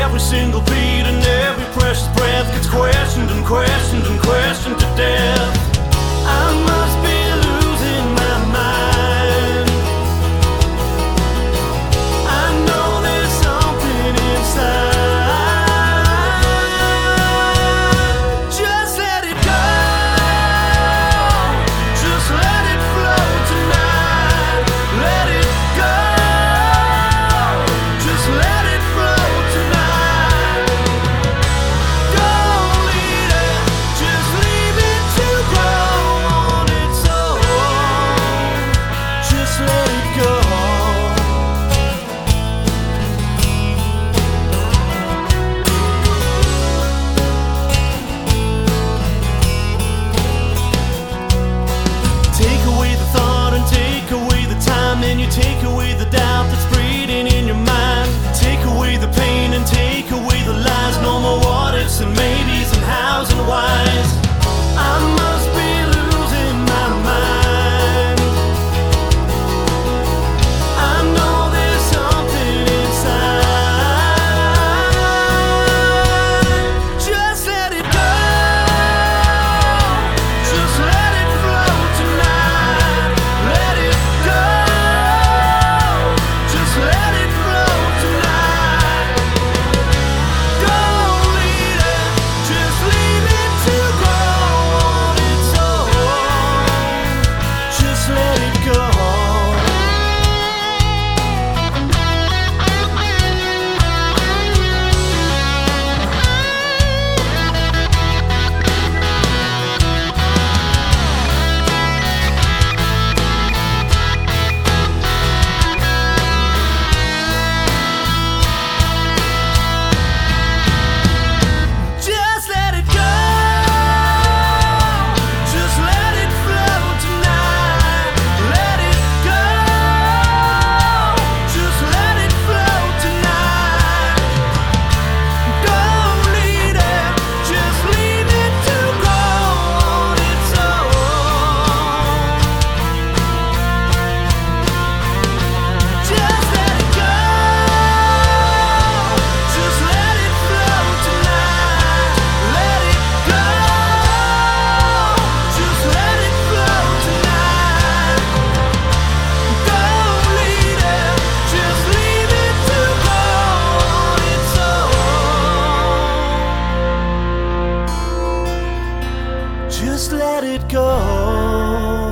every single beat and every precious breath gets questioned and questioned and questioned to death. I must be losing my mind. I know there's something inside. Just let it go. Just let it flow tonight. Let it go. Just let it flow tonight. Don't lead it. Just leave it to grow on its own. Just let it go. Take away the thought and take away the time, and you take away the doubt that's breeding in your mind. Take away the pain and take away the lies. No more what ifs and maybes and hows and whys. I must be losing my mind. I know there's something inside. Just let it go. Just let it flow tonight. Let it go. Just let it flow tonight. Don't lead it. Just leave it to grow on its own. Just let it go. Just let it go. Just let it flow tonight. Let it go. Just let it flow tonight. Don't lead it. Just leave it to grow on its own. Just let it go. Just let it flow tonight. Let it go. Just let it flow tonight. Don't lead it. Just leave it to grow on its own. Just let it go.